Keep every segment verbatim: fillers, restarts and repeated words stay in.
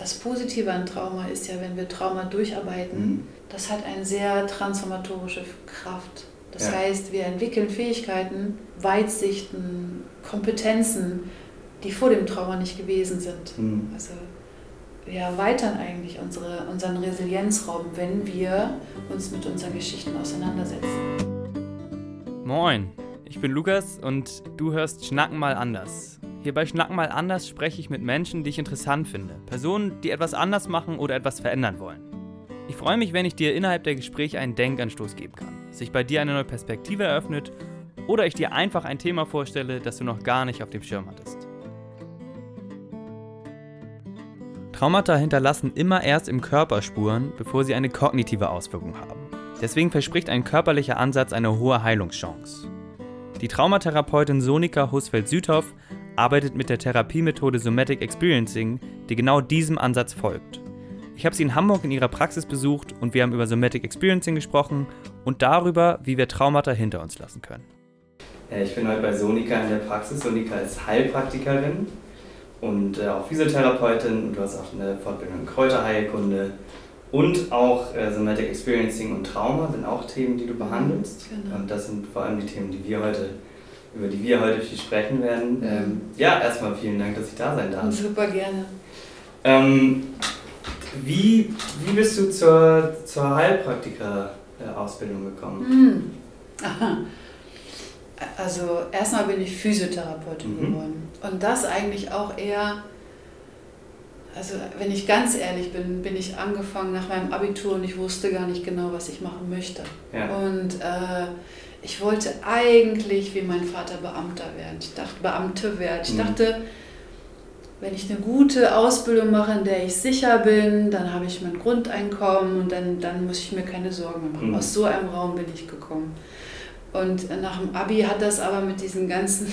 das Positive an Trauma ist ja, wenn wir Trauma durcharbeiten, mhm. das hat eine sehr transformatorische Kraft. Das ja. heißt, wir entwickeln Fähigkeiten, Weitsichten, Kompetenzen, die vor dem Trauma nicht gewesen sind. Mhm. Also wir erweitern eigentlich unsere, unseren Resilienzraum, wenn wir uns mit unseren Geschichten auseinandersetzen. Moin, ich bin Lukas und du hörst Schnacken mal anders. Hier bei Schnacken mal anders spreche ich mit Menschen, die ich interessant finde. Personen, die etwas anders machen oder etwas verändern wollen. Ich freue mich, wenn ich dir innerhalb der Gespräche einen Denkanstoß geben kann, sich bei dir eine neue Perspektive eröffnet oder ich dir einfach ein Thema vorstelle, das du noch gar nicht auf dem Schirm hattest. Traumata hinterlassen immer erst im Körper Spuren, bevor sie eine kognitive Auswirkung haben. Deswegen verspricht ein körperlicher Ansatz eine hohe Heilungschance. Die Traumatherapeutin Sonika Husfeld-Süthoff arbeitet mit der Therapiemethode Somatic Experiencing, die genau diesem Ansatz folgt. Ich habe sie in Hamburg in ihrer Praxis besucht und wir haben über Somatic Experiencing gesprochen und darüber, wie wir Traumata hinter uns lassen können. Ich bin heute bei Sonika in der Praxis. Sonika ist Heilpraktikerin und äh, auch Physiotherapeutin und du hast auch eine Fortbildung in Kräuterheilkunde und auch äh, Somatic Experiencing und Trauma sind auch Themen, die du behandelst. Genau. Und das sind vor allem die Themen, die wir heute, über die wir heute viel sprechen werden. Mhm. Ähm, ja, erstmal vielen Dank, dass ich da sein darf. Super gerne. Ähm, wie, wie bist du zur, zur Heilpraktiker-Ausbildung gekommen? Mhm. Aha. Also erstmal bin ich Physiotherapeutin mhm. geworden und das eigentlich auch eher, also wenn ich ganz ehrlich bin, bin ich angefangen nach meinem Abitur und ich wusste gar nicht genau, was ich machen möchte. Ja. Und äh, ich wollte eigentlich wie mein Vater Beamter werden. Ich dachte, Beamte werden. Ich mhm. dachte, wenn ich eine gute Ausbildung mache, in der ich sicher bin, dann habe ich mein Grundeinkommen und dann, dann muss ich mir keine Sorgen mehr machen. Mhm. Aus so einem Raum bin ich gekommen. Und nach dem Abi hat das aber mit diesen ganzen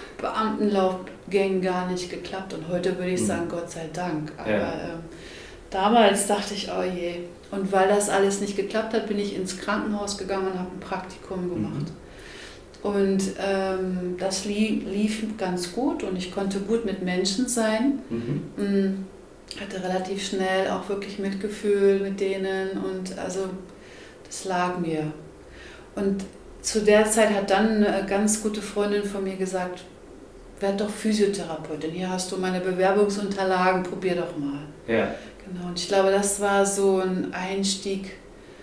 Beamtenlaufgängen gar nicht geklappt. Und heute würde ich sagen, Gott sei Dank. Aber ja. ähm, damals dachte ich, oh je. Und weil das alles nicht geklappt hat, bin ich ins Krankenhaus gegangen und habe ein Praktikum gemacht. Mhm. Und ähm, das lief, lief ganz gut und ich konnte gut mit Menschen sein. Mhm. Hatte relativ schnell auch wirklich Mitgefühl mit denen und also das lag mir. Und zu der Zeit hat dann eine ganz gute Freundin von mir gesagt, werd doch Physiotherapeutin, hier hast du meine Bewerbungsunterlagen, probier doch mal. Ja. Genau, und ich glaube, das war so ein Einstieg,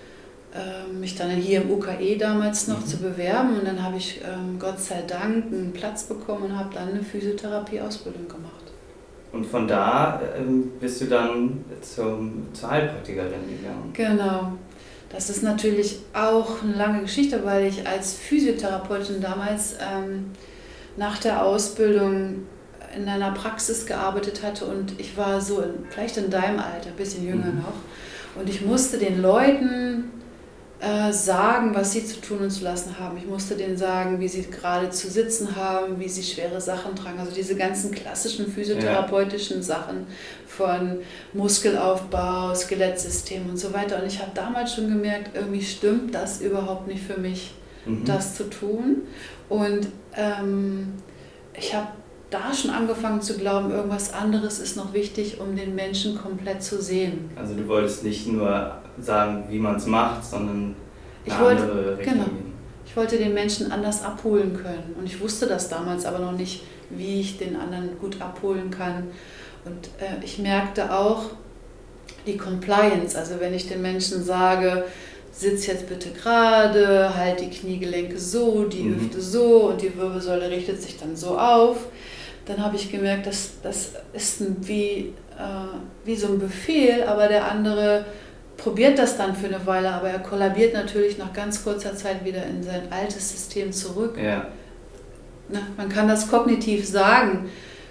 mich dann hier im U K E damals noch mhm. zu bewerben und dann habe ich Gott sei Dank einen Platz bekommen und habe dann eine Physiotherapie-Ausbildung gemacht. Und von da ähm, bist du dann zum, zur Heilpraktikerin gegangen? Genau. Das ist natürlich auch eine lange Geschichte, weil ich als Physiotherapeutin damals ähm, nach der Ausbildung in einer Praxis gearbeitet hatte und ich war so, in, vielleicht in deinem Alter, ein bisschen jünger mhm. noch, und ich musste den Leuten äh, sagen, was sie zu tun und zu lassen haben. Ich musste denen sagen, wie sie gerade zu sitzen haben, wie sie schwere Sachen tragen, also diese ganzen klassischen physiotherapeutischen ja. Sachen von Muskelaufbau, Skelettsystem und so weiter. Und ich habe damals schon gemerkt, irgendwie stimmt das überhaupt nicht für mich, mhm. das zu tun. Und ähm, ich habe da schon angefangen zu glauben, irgendwas anderes ist noch wichtig, um den Menschen komplett zu sehen. Also du wolltest nicht nur sagen, wie man es macht, sondern eine ich wollte, andere Richtung. Genau. Ich wollte den Menschen anders abholen können. Und ich wusste das damals aber noch nicht, wie ich den anderen gut abholen kann. Und äh, ich merkte auch die Compliance, also wenn ich den Menschen sage, sitz jetzt bitte gerade, halt die Kniegelenke so, die mhm. Hüfte so und die Wirbelsäule richtet sich dann so auf, dann habe ich gemerkt, dass das ist wie, äh, wie so ein Befehl, aber der andere probiert das dann für eine Weile, aber er kollabiert natürlich nach ganz kurzer Zeit wieder in sein altes System zurück. Ja. Na, man kann das kognitiv sagen,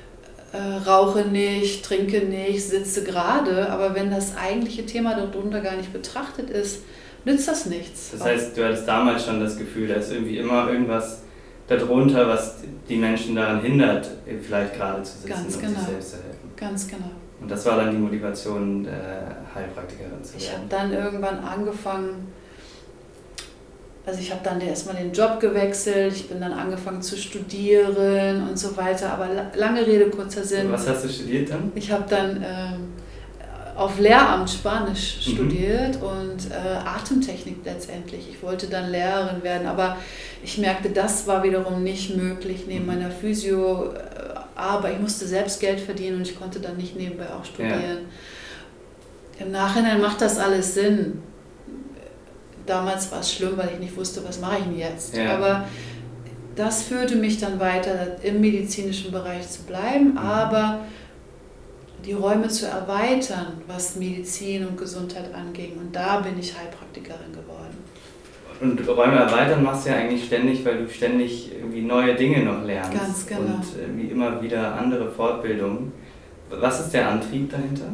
Äh, rauche nicht, trinke nicht, sitze gerade, aber wenn das eigentliche Thema darunter gar nicht betrachtet ist, nützt das nichts. Das heißt, du hattest damals schon das Gefühl, da ist irgendwie immer irgendwas darunter, was die Menschen daran hindert, vielleicht gerade zu sitzen Ganz und genau. sich selbst zu helfen. Ganz genau. Und das war dann die Motivation, äh, Heilpraktikerin zu werden. Ich habe dann irgendwann angefangen, also ich habe dann erstmal den Job gewechselt, ich bin dann angefangen zu studieren und so weiter, aber lange Rede, kurzer Sinn. Was hast du studiert dann? Ich habe dann ähm, auf Lehramt Spanisch Mhm. studiert und äh, Atemtechnik letztendlich. Ich wollte dann Lehrerin werden, aber ich merkte, das war wiederum nicht möglich neben meiner Physio, äh, aber ich musste selbst Geld verdienen und ich konnte dann nicht nebenbei auch studieren. Ja. Im Nachhinein macht das alles Sinn. Damals war es schlimm, weil ich nicht wusste, was mache ich denn jetzt. Ja. Aber das führte mich dann weiter, im medizinischen Bereich zu bleiben, mhm. aber die Räume zu erweitern, was Medizin und Gesundheit anging. Und da bin ich Heilpraktikerin geworden. Und Räume erweitern machst du ja eigentlich ständig, weil du ständig irgendwie neue Dinge noch lernst. Ganz genau. Und irgendwie immer wieder andere Fortbildungen. Was ist der Antrieb dahinter?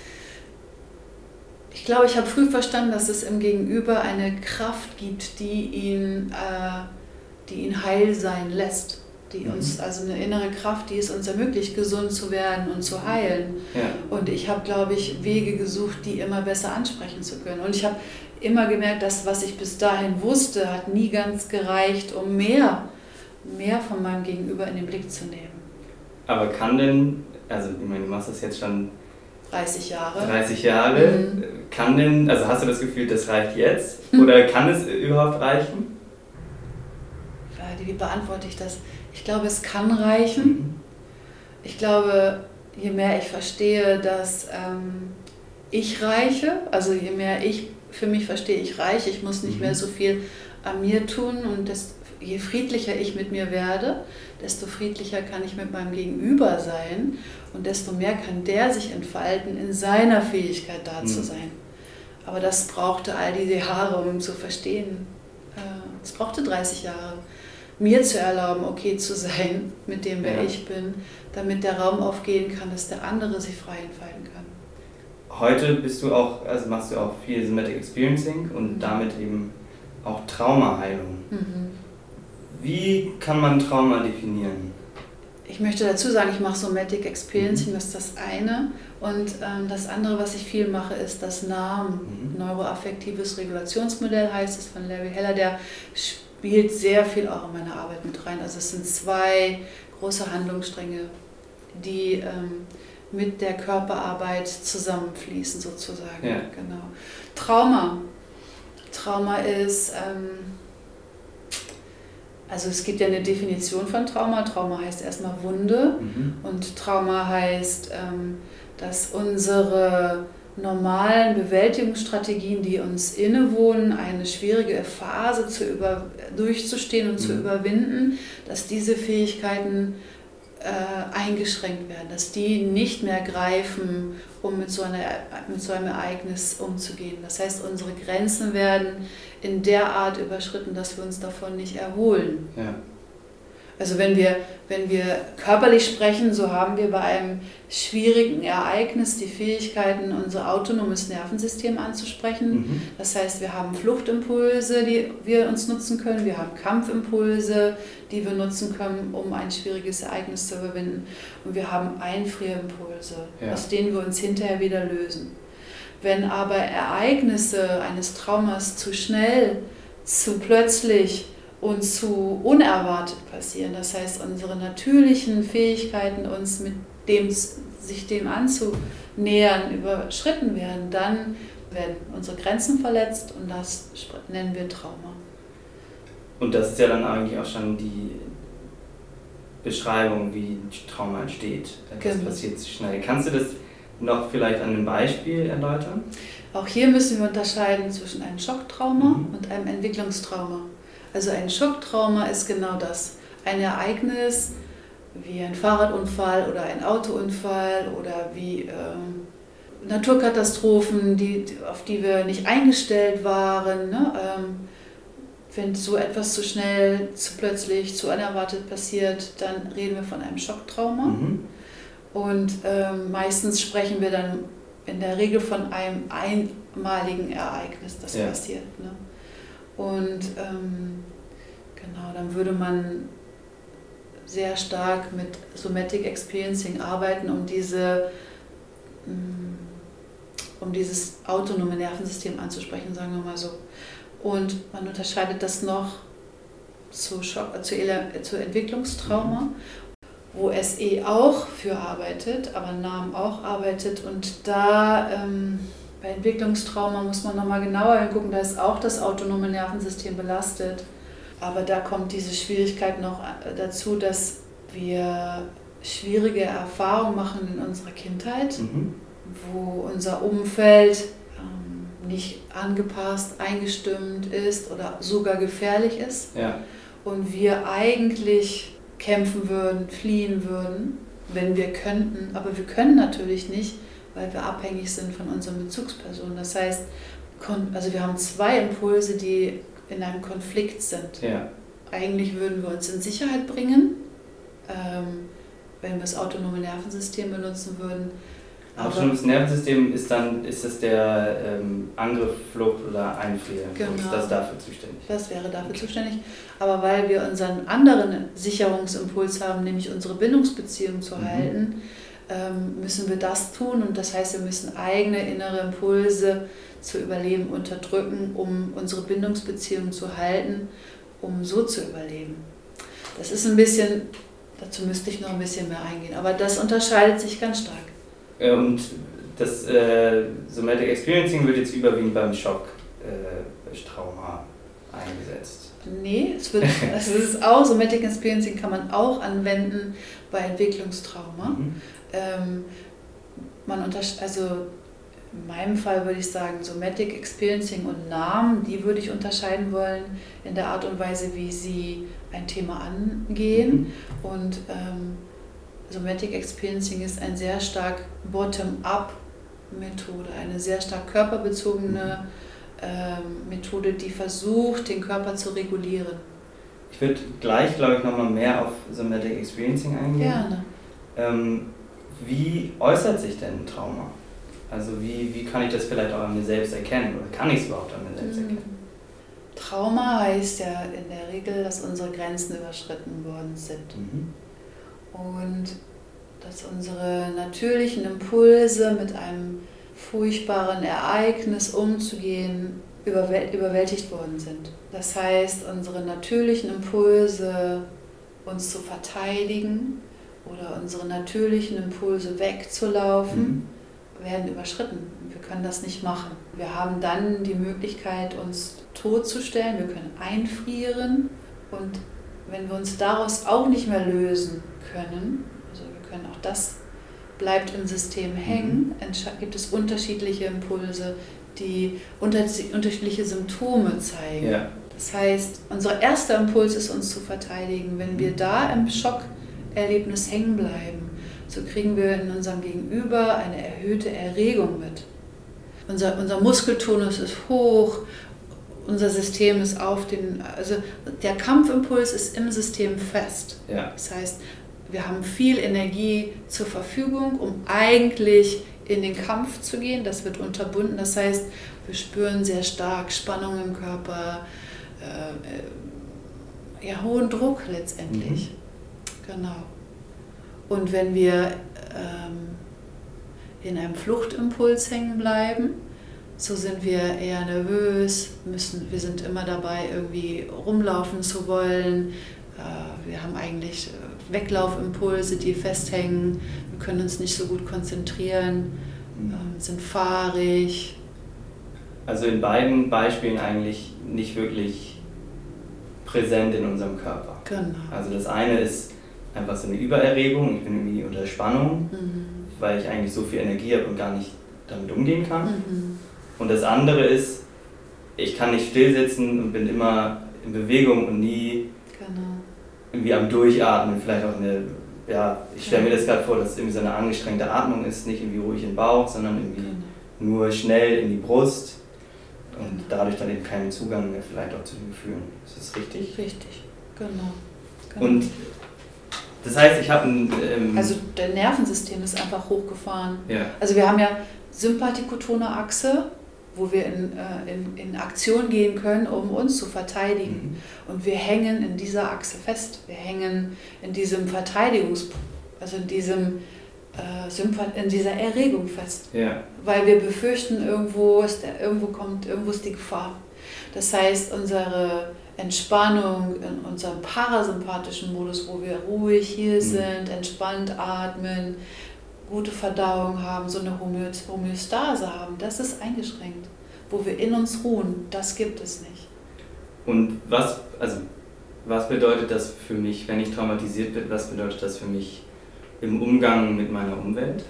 Ich glaube, ich habe früh verstanden, dass es im Gegenüber eine Kraft gibt, die ihn, äh, die ihn heil sein lässt. Die uns, also eine innere Kraft, die es uns ermöglicht, gesund zu werden und zu heilen. Ja. Und ich habe, glaube ich, Wege gesucht, die immer besser ansprechen zu können. Und ich habe immer gemerkt, dass was ich bis dahin wusste, hat nie ganz gereicht, um mehr, mehr von meinem Gegenüber in den Blick zu nehmen. Aber kann denn, also ich meine, du machst das jetzt schon dreißig Jahre. dreißig Jahre. Mhm. Kann denn, also hast du das Gefühl, das reicht jetzt? Oder kann es überhaupt reichen? Wie beantworte ich das? Ich glaube, es kann reichen. Ich glaube, je mehr ich verstehe, dass ähm, ich reiche, also je mehr ich für mich verstehe, ich reiche, ich muss nicht mehr so viel an mir tun und das, je friedlicher ich mit mir werde, desto friedlicher kann ich mit meinem Gegenüber sein und desto mehr kann der sich entfalten in seiner Fähigkeit da zu sein. Aber das brauchte all diese Jahre, um zu verstehen. Es brauchte dreißig Jahre. Mir zu erlauben, okay zu sein mit dem, wer ja. ich bin, damit der Raum aufgehen kann, dass der andere sich frei entfalten kann. Heute bist du auch, also machst du auch viel Somatic Experiencing und mhm. damit eben auch Traumaheilung. Mhm. Wie kann man Trauma definieren? Ich möchte dazu sagen, ich mache Somatic Experiencing, mhm. das ist das eine. Und ähm, das andere, was ich viel mache, ist das NARM, mhm. Neuroaffektives Regulationsmodell heißt es von Larry Heller, der spielt sehr viel auch in meine Arbeit mit rein. Also es sind zwei große Handlungsstränge, die ähm, mit der Körperarbeit zusammenfließen sozusagen. Ja. Genau. Trauma. Trauma ist, ähm, also es gibt ja eine Definition von Trauma. Trauma heißt erstmal Wunde mhm. und Trauma heißt, ähm, dass unsere normalen Bewältigungsstrategien, die uns innewohnen, eine schwierige Phase zu über, durchzustehen und mhm. zu überwinden, dass diese Fähigkeiten äh, eingeschränkt werden, dass die nicht mehr greifen, um mit so, einer, mit so einem Ereignis umzugehen. Das heißt, unsere Grenzen werden in der Art überschritten, dass wir uns davon nicht erholen. Ja. Also wenn wir, wenn wir körperlich sprechen, so haben wir bei einem schwierigen Ereignis die Fähigkeiten, unser autonomes Nervensystem anzusprechen. Mhm. Das heißt, wir haben Fluchtimpulse, die wir uns nutzen können. Wir haben Kampfimpulse, die wir nutzen können, um ein schwieriges Ereignis zu überwinden. Und wir haben Einfrierimpulse, ja. aus denen wir uns hinterher wieder lösen. Wenn aber Ereignisse eines Traumas zu schnell, zu plötzlich und zu unerwartet passieren. Das heißt, unsere natürlichen Fähigkeiten, uns mit dem, sich dem anzunähern, überschritten werden, dann werden unsere Grenzen verletzt und das nennen wir Trauma. Und das ist ja dann eigentlich auch schon die Beschreibung, wie Trauma entsteht. Das genau. passiert zu schnell. Kannst du das noch vielleicht an einem Beispiel erläutern? Auch hier müssen wir unterscheiden zwischen einem Schocktrauma mhm. und einem Entwicklungstrauma. Also ein Schocktrauma ist genau das. Ein Ereignis wie ein Fahrradunfall oder ein Autounfall oder wie äh, Naturkatastrophen, die, auf die wir nicht eingestellt waren. Ne? Ähm, wenn so etwas zu schnell, zu plötzlich, zu unerwartet passiert, dann reden wir von einem Schocktrauma. Mhm. Und ähm, meistens sprechen wir dann in der Regel von einem einmaligen Ereignis, das ja. passiert. Ne? Und ähm, genau, dann würde man sehr stark mit Somatic Experiencing arbeiten, um diese, um dieses autonome Nervensystem anzusprechen, sagen wir mal so. Und man unterscheidet das noch zu, Schock, zu, zu Entwicklungstrauma. wo S E auch für arbeitet, aber N A M auch arbeitet. Und da ähm, bei Entwicklungstrauma muss man nochmal genauer hingucken, da ist auch das autonome Nervensystem belastet. Aber da kommt diese Schwierigkeit noch dazu, dass wir schwierige Erfahrungen machen in unserer Kindheit, mhm. wo unser Umfeld ähm, nicht angepasst, eingestimmt ist oder sogar gefährlich ist. Ja. Und wir eigentlich kämpfen würden, fliehen würden, wenn wir könnten. Aber wir können natürlich nicht, weil wir abhängig sind von unseren Bezugspersonen. Das heißt, also wir haben zwei Impulse, die in einem Konflikt sind. Ja. Eigentlich würden wir uns in Sicherheit bringen, ähm, wenn wir das autonome Nervensystem benutzen würden. Autonomes Nervensystem ist dann, ist das der ähm, Angriff, Flucht oder Einfrieren? Genau. Das ist dafür zuständig? Das wäre dafür okay. zuständig. Aber weil wir unseren anderen Sicherungsimpuls haben, nämlich unsere Bindungsbeziehung zu mhm. halten, ähm, müssen wir das tun. Und das heißt, wir müssen eigene innere Impulse zu überleben unterdrücken, um unsere Bindungsbeziehung zu halten, um so zu überleben. Das ist ein bisschen, dazu müsste ich noch ein bisschen mehr eingehen, aber das unterscheidet sich ganz stark. Und das äh, Somatic Experiencing wird jetzt überwiegend beim Schocktrauma äh, eingesetzt. Nee, es, wird, es ist auch, Somatic Experiencing kann man auch anwenden bei Entwicklungstrauma. Mhm. Ähm, man untersch- also in meinem Fall würde ich sagen, Somatic Experiencing und N A M, die würde ich unterscheiden wollen in der Art und Weise, wie sie ein Thema angehen. Mhm. Und ähm, Somatic Experiencing ist eine sehr stark Bottom-up-Methode, eine sehr stark körperbezogene ähm, Methode, die versucht, den Körper zu regulieren. Ich würde gleich, glaube ich, nochmal mehr auf Somatic Experiencing eingehen. Gerne. Ähm, wie äußert sich denn ein Trauma? Also wie, wie kann ich das vielleicht auch an mir selbst erkennen oder kann ich es überhaupt an mir selbst erkennen? Trauma heißt ja in der Regel, dass unsere Grenzen überschritten worden sind. Mhm. Und dass unsere natürlichen Impulse mit einem furchtbaren Ereignis umzugehen überwält- überwältigt worden sind. Das heißt, unsere natürlichen Impulse, uns zu verteidigen oder unsere natürlichen Impulse wegzulaufen, mhm. werden überschritten. Wir können das nicht machen. Wir haben dann die Möglichkeit, uns totzustellen, wir können einfrieren und wenn wir uns daraus auch nicht mehr lösen können, also wir können auch das bleibt im System hängen, mhm. gibt es unterschiedliche Impulse, die unter, unterschiedliche Symptome zeigen. Ja. Das heißt, unser erster Impuls ist, uns zu verteidigen. Wenn wir da im Schockerlebnis hängen bleiben, so kriegen wir in unserem Gegenüber eine erhöhte Erregung mit. Unser, unser Muskeltonus ist hoch, unser System ist auf den, also der Kampfimpuls ist im System fest. Ja. Das heißt, wir haben viel Energie zur Verfügung, um eigentlich in den Kampf zu gehen. Das wird unterbunden. Das heißt, wir spüren sehr stark Spannung im Körper, äh, ja, hohen Druck letztendlich. Mhm. Genau. Und wenn wir ähm, in einem Fluchtimpuls hängen bleiben, so sind wir eher nervös, müssen, wir sind immer dabei, irgendwie rumlaufen zu wollen. Äh, wir haben eigentlich Weglaufimpulse, die festhängen. Wir können uns nicht so gut konzentrieren, mhm. äh, sind fahrig. Also in beiden Beispielen eigentlich nicht wirklich präsent in unserem Körper. Genau. Also das eine ist einfach so eine Übererregung, ich bin irgendwie unter Spannung, mhm. weil ich eigentlich so viel Energie habe und gar nicht damit umgehen kann. Mhm. Und das andere ist, ich kann nicht still sitzen und bin immer in Bewegung und nie genau. irgendwie am Durchatmen. Vielleicht auch eine, ja, ich stelle mir das gerade vor, dass es irgendwie so eine angestrengte Atmung ist, nicht irgendwie ruhig im Bauch, sondern irgendwie genau. nur schnell in die Brust und genau. dadurch dann eben keinen Zugang mehr vielleicht auch zu den Gefühlen. Ist das richtig? Richtig, genau. genau. Und das heißt, ich habe ein... Ähm also der Nervensystem ist einfach hochgefahren. Ja. Also wir haben ja sympathikotone Achse, wo wir in, äh, in, in Aktion gehen können, um uns zu verteidigen. Mhm. Und wir hängen in dieser Achse fest. Wir hängen in diesem Verteidigungs... also in diesem äh, Sympath- in dieser Erregung fest. Ja. Weil wir befürchten, irgendwo ist der, irgendwo kommt, irgendwo ist die Gefahr. Das heißt, unsere Entspannung in unserem parasympathischen Modus, wo wir ruhig hier sind, entspannt atmen, gute Verdauung haben, so eine Homöostase haben, das ist eingeschränkt. Wo wir in uns ruhen, das gibt es nicht. Und was, also, was bedeutet das für mich, wenn ich traumatisiert bin, was bedeutet das für mich im Umgang mit meiner Umwelt?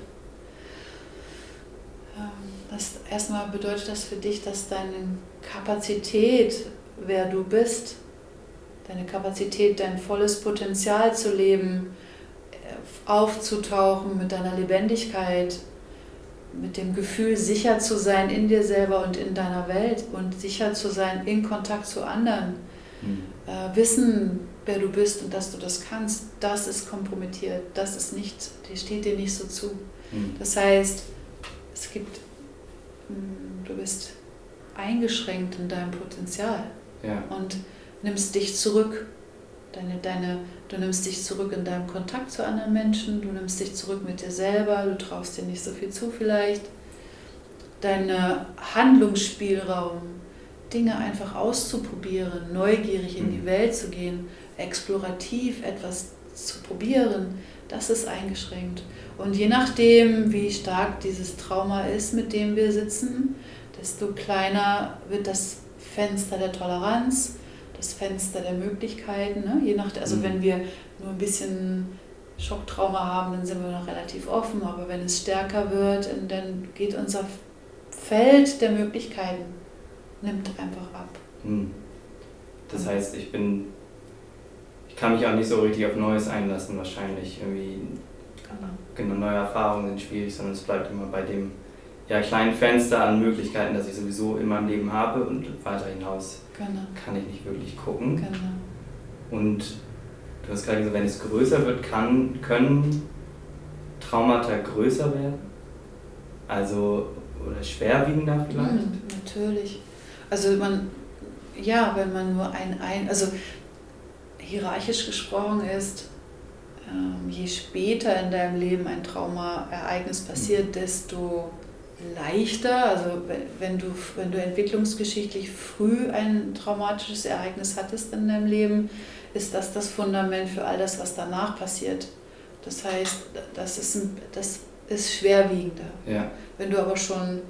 Das, erstmal bedeutet das für dich, dass deine Kapazität, wer du bist, deine Kapazität, dein volles Potenzial zu leben, aufzutauchen mit deiner Lebendigkeit, mit dem Gefühl, sicher zu sein in dir selber und in deiner Welt und sicher zu sein in Kontakt zu anderen. Mhm. Äh, wissen, wer du bist und dass du das kannst, das ist kompromittiert, das ist nicht, die steht dir nicht so zu. Mhm. Das heißt, es gibt, du bist eingeschränkt in deinem Potenzial, ja, und nimmst dich zurück. Deine, deine, du nimmst dich zurück in deinem Kontakt zu anderen Menschen, du nimmst dich zurück mit dir selber, du traust dir nicht so viel zu vielleicht. Dein Handlungsspielraum, Dinge einfach auszuprobieren, neugierig in die Welt zu gehen, explorativ etwas zu probieren, das ist eingeschränkt. Und je nachdem, wie stark dieses Trauma ist, mit dem wir sitzen, desto kleiner wird das Fenster der Toleranz, das Fenster der Möglichkeiten. Ne? Je nach, also mhm. wenn wir nur ein bisschen Schocktrauma haben, dann sind wir noch relativ offen, aber wenn es stärker wird, dann geht unser Feld der Möglichkeiten, nimmt einfach ab. Mhm. Das heißt, ich bin, ich kann mich auch nicht so richtig auf Neues einlassen wahrscheinlich. Irgendwie genau. Genau, neue Erfahrungen sind schwierig, sondern es bleibt immer bei dem ja, kleinen Fenster an Möglichkeiten, das ich sowieso in meinem Leben habe, und weiter hinaus genau. kann ich nicht wirklich gucken. Genau. Und du hast gerade gesagt, wenn es größer wird, kann, können Traumata größer werden? Also, oder schwerwiegender vielleicht? Mhm, natürlich. Also man, ja, wenn man nur ein, ein also hierarchisch gesprochen ist, ähm, je später in deinem Leben ein Traumaereignis passiert, mhm. desto leichter, also wenn du, wenn du entwicklungsgeschichtlich früh ein traumatisches Ereignis hattest in deinem Leben, ist das das Fundament für all das, was danach passiert. Das heißt, das ist, ein, das ist schwerwiegender. Ja. Wenn du aber schon,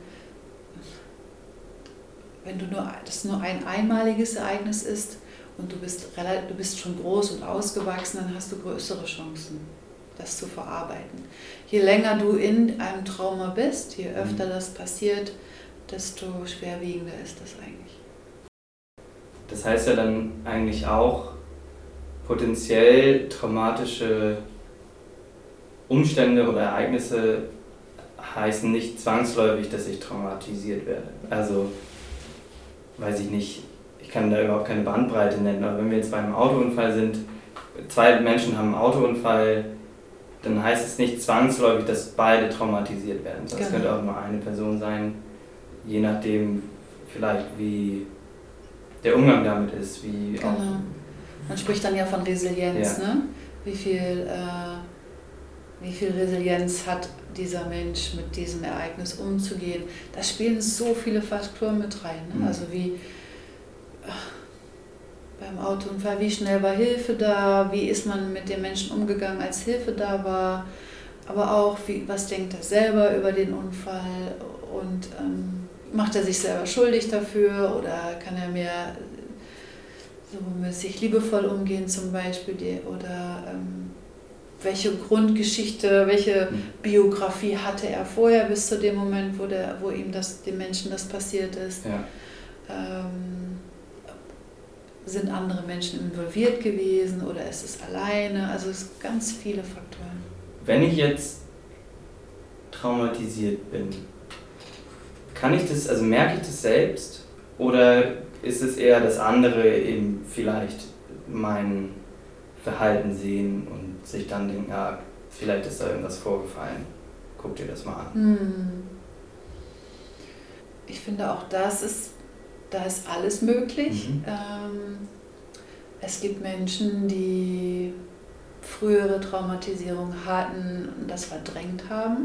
wenn du nur, das nur ein einmaliges Ereignis ist und du bist, du bist schon groß und ausgewachsen, dann hast du größere Chancen, das zu verarbeiten. Je länger du in einem Trauma bist, je öfter das passiert, desto schwerwiegender ist das eigentlich. Das heißt ja dann eigentlich auch, potenziell traumatische Umstände oder Ereignisse heißen nicht zwangsläufig, dass ich traumatisiert werde. Also, weiß ich nicht, ich kann da überhaupt keine Bandbreite nennen, aber wenn wir jetzt bei einem Autounfall sind, zwei Menschen haben einen Autounfall, dann heißt es nicht zwangsläufig, dass beide traumatisiert werden. Das genau. könnte auch nur eine Person sein, je nachdem vielleicht wie der Umgang damit ist. Wie genau. auch Man spricht dann ja von Resilienz, ja. ne? Wie viel, äh, wie viel Resilienz hat dieser Mensch, mit diesem Ereignis umzugehen? Da spielen so viele Faktoren mit rein. Ne? Mhm. Also wie beim Autounfall, wie schnell war Hilfe da, wie ist man mit den Menschen umgegangen, als Hilfe da war, aber auch, wie, was denkt er selber über den Unfall und ähm, macht er sich selber schuldig dafür oder kann er mehr so mit sich liebevoll umgehen zum Beispiel, die, oder ähm, welche Grundgeschichte, welche mhm. Biografie hatte er vorher bis zu dem Moment, wo, der, wo ihm das, dem Menschen das passiert ist. Ja. Ähm, sind andere Menschen involviert gewesen oder ist es alleine? Also es sind ganz viele Faktoren. Wenn ich jetzt traumatisiert bin, kann ich das, also merke ich das selbst oder ist es eher, dass andere eben vielleicht mein Verhalten sehen und sich dann denken, ja, vielleicht ist da irgendwas vorgefallen, guck dir das mal an. Hm. Ich finde auch das ist, da ist alles möglich. Mhm. Ähm, es gibt Menschen, die frühere Traumatisierung hatten und das verdrängt haben.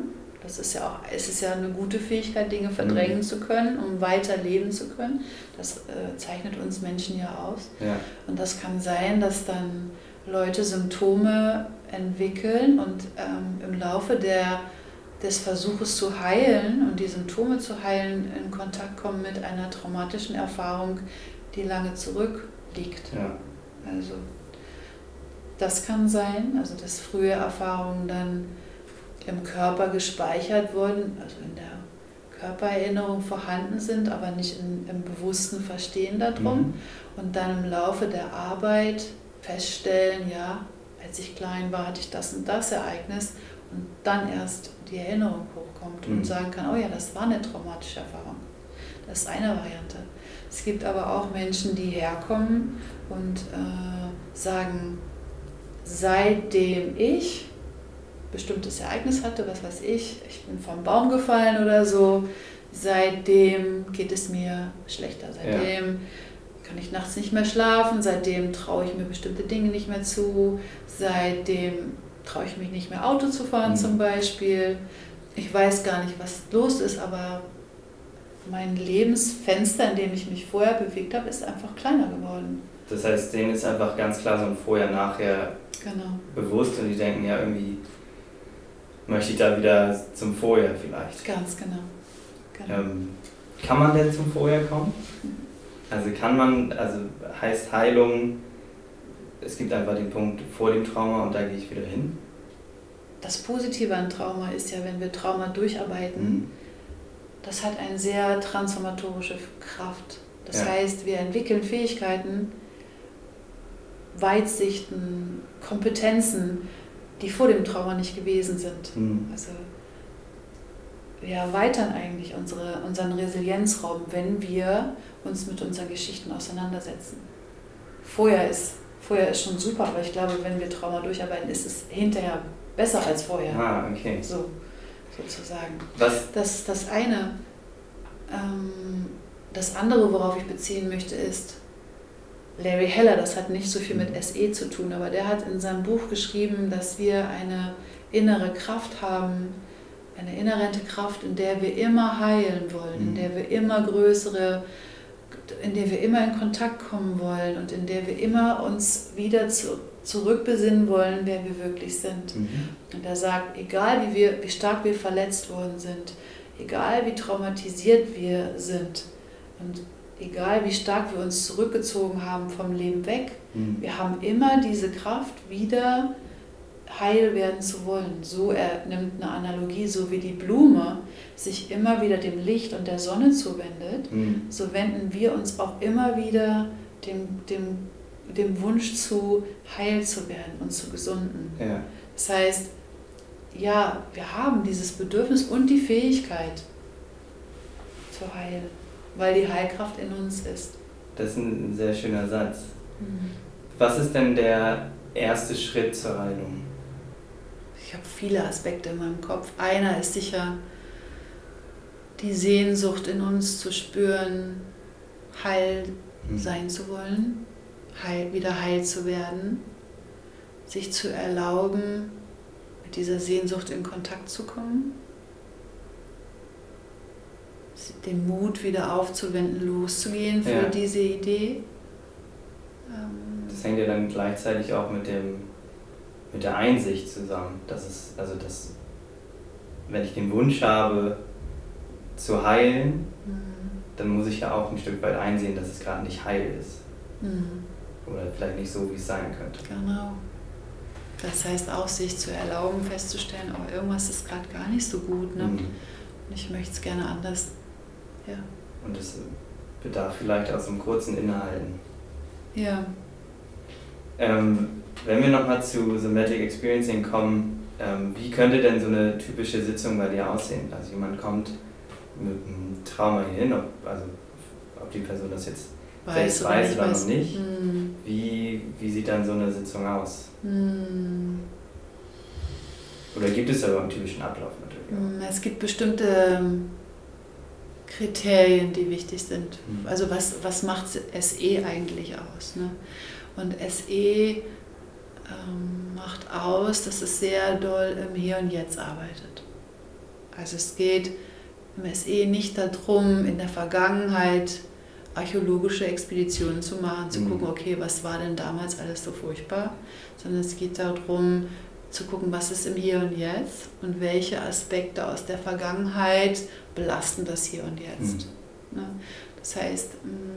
Das ist ja auch, es ist ja eine gute Fähigkeit, Dinge verdrängen mhm. zu können, um weiter leben zu können. Das äh, zeichnet uns Menschen ja aus. Ja. Und das kann sein, dass dann Leute Symptome entwickeln und ähm, im Laufe der, des Versuches zu heilen und die Symptome zu heilen in Kontakt kommen mit einer traumatischen Erfahrung, die lange zurückliegt. Ja. Also das kann sein, also dass frühe Erfahrungen dann im Körper gespeichert wurden, also in der Körpererinnerung vorhanden sind, aber nicht in, im bewussten Verstehen darum. Mhm. Und dann im Laufe der Arbeit feststellen, ja, als ich klein war, hatte ich das und das Ereignis und dann erst die Erinnerung hochkommt mhm. und sagen kann, oh ja, das war eine traumatische Erfahrung. Das ist eine Variante. Es gibt aber auch Menschen, die herkommen und äh, sagen, seitdem ich bestimmtes Ereignis hatte, was weiß ich, ich bin vom Baum gefallen oder so, seitdem geht es mir schlechter, seitdem ja. kann ich nachts nicht mehr schlafen, seitdem traue ich mir bestimmte Dinge nicht mehr zu, seitdem traue ich mich nicht mehr Auto zu fahren mhm. zum Beispiel. Ich weiß gar nicht, was los ist, aber mein Lebensfenster, in dem ich mich vorher bewegt habe, ist einfach kleiner geworden. Das heißt, denen ist einfach ganz klar so ein Vorher-Nachher genau. bewusst und die denken, ja, irgendwie möchte ich da wieder zum Vorher vielleicht. Ganz genau. genau. Ähm, kann man denn zum Vorher kommen? Also kann man, also heißt Heilung, es gibt einfach den Punkt vor dem Trauma und da gehe ich wieder hin? Das Positive an Trauma ist ja, wenn wir Trauma durcharbeiten, mhm. das hat eine sehr transformatorische Kraft. Das ja. heißt, wir entwickeln Fähigkeiten, Weitsichten, Kompetenzen, die vor dem Trauma nicht gewesen sind. Mhm. Also wir erweitern eigentlich unsere, unseren Resilienzraum, wenn wir uns mit unseren Geschichten auseinandersetzen. Vorher ist, vorher ist schon super, aber ich glaube, wenn wir Trauma durcharbeiten, ist es hinterher besser als vorher. Ah, okay. So, sozusagen. Was? Das ist das eine. Ähm, das andere, worauf ich beziehen möchte, ist Larry Heller. Das hat nicht so viel mit S E zu tun, aber der hat in seinem Buch geschrieben, dass wir eine innere Kraft haben, eine inhärente Kraft, in der wir immer heilen wollen, mhm. in der wir immer größere, in der wir immer in Kontakt kommen wollen und in der wir immer uns wieder zu, zurückbesinnen wollen, wer wir wirklich sind. Mhm. Und er sagt, egal wie, wir, wie stark wir verletzt worden sind, egal wie traumatisiert wir sind und egal wie stark wir uns zurückgezogen haben vom Leben weg, mhm. wir haben immer diese Kraft, wieder heil werden zu wollen. So, er nimmt eine Analogie, so wie die Blume sich immer wieder dem Licht und der Sonne zuwendet, mhm. so wenden wir uns auch immer wieder dem, dem, dem Wunsch zu, heil zu werden und zu gesunden. Ja. Das heißt, ja, wir haben dieses Bedürfnis und die Fähigkeit zu heilen, weil die Heilkraft in uns ist. Das ist ein sehr schöner Satz. Mhm. Was ist denn der erste Schritt zur Heilung? Ich habe viele Aspekte in meinem Kopf. Einer ist sicher die Sehnsucht in uns zu spüren, heil mhm. sein zu wollen, heil, wieder heil zu werden, sich zu erlauben, mit dieser Sehnsucht in Kontakt zu kommen, den Mut wieder aufzuwenden, loszugehen für ja. diese Idee. Das hängt ja dann gleichzeitig auch mit dem mit der Einsicht zusammen, dass es, also dass, wenn ich den Wunsch habe, zu heilen, mhm. dann muss ich ja auch ein Stück weit einsehen, dass es gerade nicht heil ist. Mhm. Oder vielleicht nicht so, wie es sein könnte. Genau. Das heißt auch, sich zu erlauben, festzustellen, oh, irgendwas ist gerade gar nicht so gut, ne? Mhm. Und ich möchte es gerne anders. Ja. Und es bedarf vielleicht auch so einem kurzen Innehalten. Ja. Ähm, wenn wir nochmal zu Somatic Experiencing kommen, ähm, wie könnte denn so eine typische Sitzung bei dir aussehen? Also jemand kommt mit einem Trauma hier hin, ob, also ob die Person das jetzt weiß selbst oder weiß oder noch nicht. Hm. Wie, wie sieht dann so eine Sitzung aus? Hm. Oder gibt es aber einen typischen Ablauf natürlich auch? Es gibt bestimmte Kriterien, die wichtig sind. Hm. Also was, was macht S E eigentlich aus? Ne? Und S E ähm, macht aus, dass es sehr doll im Hier und Jetzt arbeitet. Also es geht im S E nicht darum, in der Vergangenheit archäologische Expeditionen zu machen, zu mhm. gucken, okay, was war denn damals alles so furchtbar, sondern es geht darum, zu gucken, was ist im Hier und Jetzt und welche Aspekte aus der Vergangenheit belasten das Hier und Jetzt. Mhm. Das heißt,